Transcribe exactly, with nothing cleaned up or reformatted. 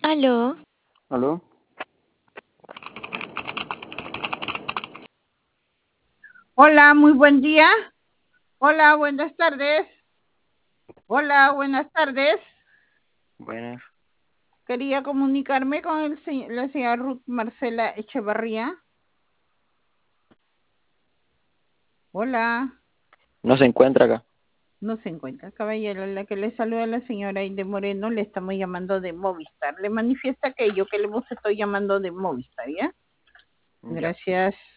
Aló. ¿Aló? Hola, muy buen día. Hola, buenas tardes. Hola, buenas tardes. Buenas. Quería comunicarme con el, se- la señora Ruth Marcela Echevarría. Hola, No se encuentra acá. no se encuentra, caballero. La que le saluda a la señora Aide Moreno, le estamos llamando de Movistar. Le manifiesta que yo que le hemos estoy llamando de Movistar, ¿ya? Ya. Gracias.